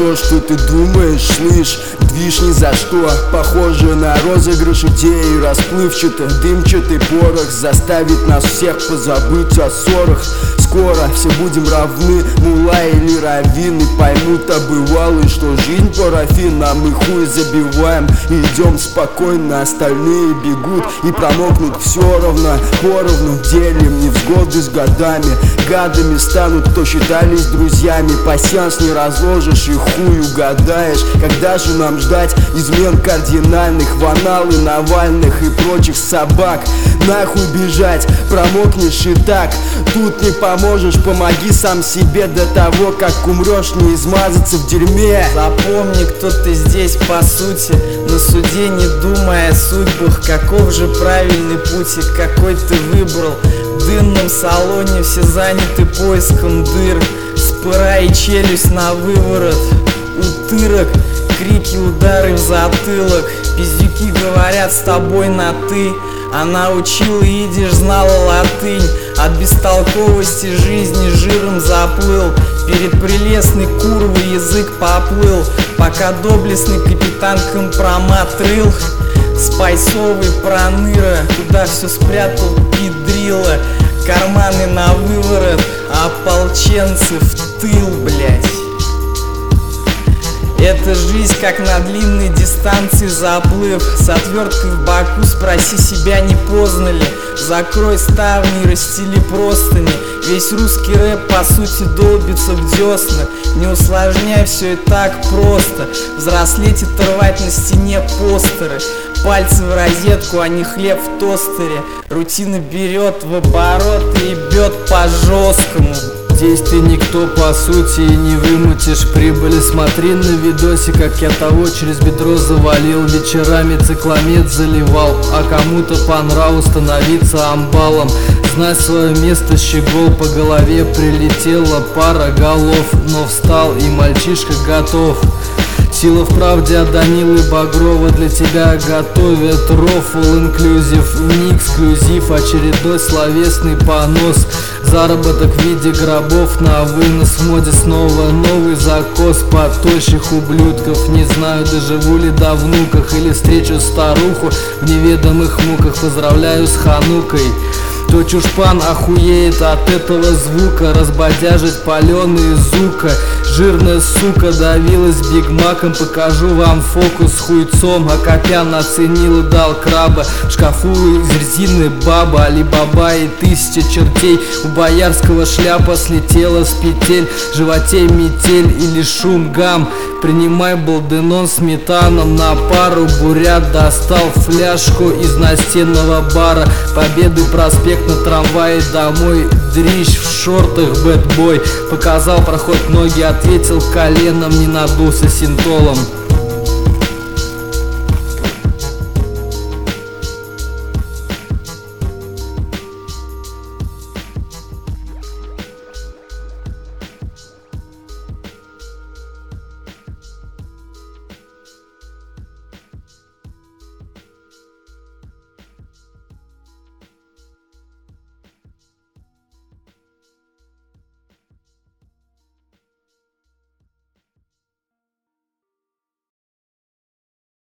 то, что ты думаешь, слышь, движ ни за что. Похоже на розыгрыш идей, расплывчато, дымчатый порох заставит нас всех позабыть о ссорах. Скоро все будем равны, мула или раввин, и поймут обывалые, что жизнь парафин. А мы хуй забиваем и идем спокойно, остальные бегут и промокнут все равно. Поровну делим невзгоды с годами, гадами станут, кто считались друзьями. Пасьянс не разложишь и хуй угадаешь, когда же нам ждать измен кардинальных, в аналы Навальных и прочих собак. Нахуй бежать, промокнешь и так, тут не поможешь, помоги сам себе до того, как умрешь, не измазаться в дерьме. Запомни, кто ты здесь по сути, на суде не думая о судьбах. Каков же правильный путь и какой ты выбрал? В дымном салоне все заняты поиском дыр, спыра и челюсть на выворот, утырок, крики, удары в затылок. Пиздюки говорят с тобой на ты, она учила идиш, знала латынь. От бестолковости жизни жиром заплыл, перед прелестной курвой язык поплыл, пока доблестный капитан компромат рыл. Спайсовый проныра, куда все спрятал пидрила, карманы на выворот, а ополченцы в тыл, блять. Это жизнь, как на длинной дистанции заплыв. С отверткой в боку спроси себя, не поздно ли. Закрой ставни и расстели простыни. Весь русский рэп по сути долбится в десна. Не усложняй, все и так просто. Взрослеть и рвать на стене постеры. Пальцы в розетку, а не хлеб в тостере. Рутина берет в оборот и бьет по-жесткому. Здесь ты никто по сути и не вымутишь прибыли. Смотри на видосе, как я того через бедро завалил. Вечерами цикламет заливал, а кому-то по нраву становиться амбалом. Знай свое место, щегол, по голове прилетела пара голов. Но встал и мальчишка готов. Сила в правде от Данилы Багрова для тебя готовят рофл инклюзив, не эксклюзив, очередной словесный понос. Заработок в виде гробов на вынос, в моде снова новый закос под тощих ублюдков. Не знаю, доживу ли до внуках или встречу старуху в неведомых муках. Поздравляю с Ханукой. То чушпан охуеет от этого звука, разбодяжить паленые зука. Жирная сука давилась бигмаком, покажу вам фокус с хуйцом. Акопян оценил и дал краба, в шкафу из резины баба, Алибаба и 1000 чертей. У Боярского шляпа слетела с петель, в животе метель или шум гам. Принимай балденон сметаном на пару. Бурят достал фляжку из настенного бара. Победы проспект на трамвае домой. Дрищ в шортах бэтбой. Показал проход ноги, ответил коленом, не надулся синтолом.